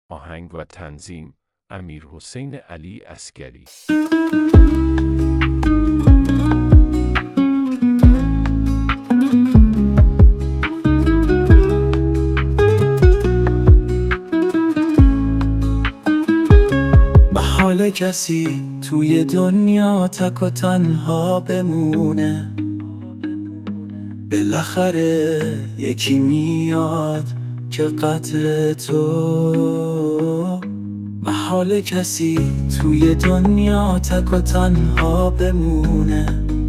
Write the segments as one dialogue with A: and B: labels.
A: آهنگ و تنظیم امیرحسین علی عسگری.
B: محال کسی توی دنیا تک و تنها بمونه، بالاخره یکی میاد که قدر تو. محال کسی توی دنیا تک و تنها بمونه،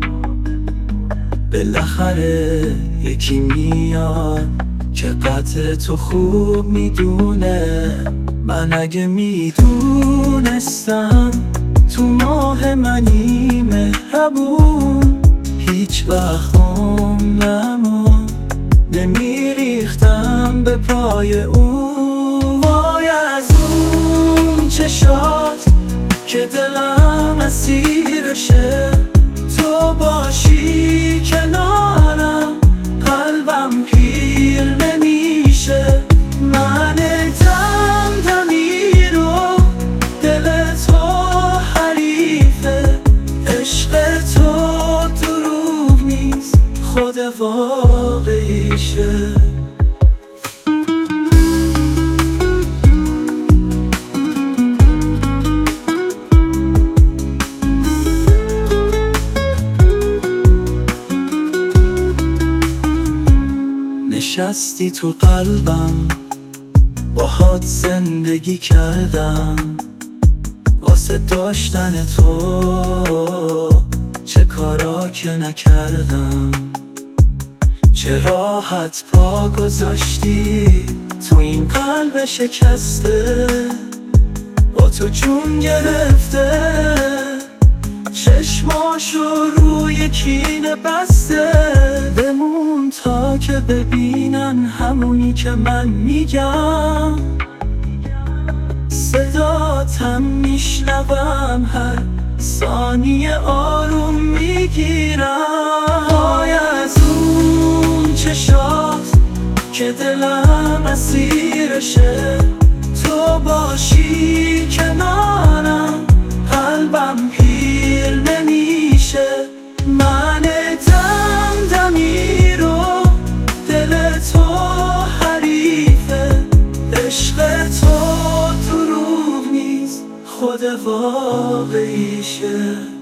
B: بالاخره یکی میاد که قدر تو خوب میدونه. من اگه میدونستم تو ماه منی مهربون، هیچ وقت عمرمو نمیریختم به پای اون. وای از اون چشات که دلم اسیرشه، تو باشی کنارم قلبم پیر نمیشه. من دمدمی رو دل تو حریفه، عشق تو دروغ نیست خود واقعیشه. نشستی تو قلبم، باهات زندگی کردم، واسه داشتن تو چه کارا که نکردم. چه راحت پا گذاشتی تو این قلب شکسته، با تو جون گرفته، چشماشو روی کینه بسته. بمون تا که ببینن همونی که من میگم، صداتم میشنوم هر ثانیه آروم میگیرم. وای از اون چشات که دلم اسیرشه، تو باشی کنارم قلبم پیر نمیشه. من دمدمی رو دل تو حریفه، عشق تو دروغ نیست خود واقعیشه.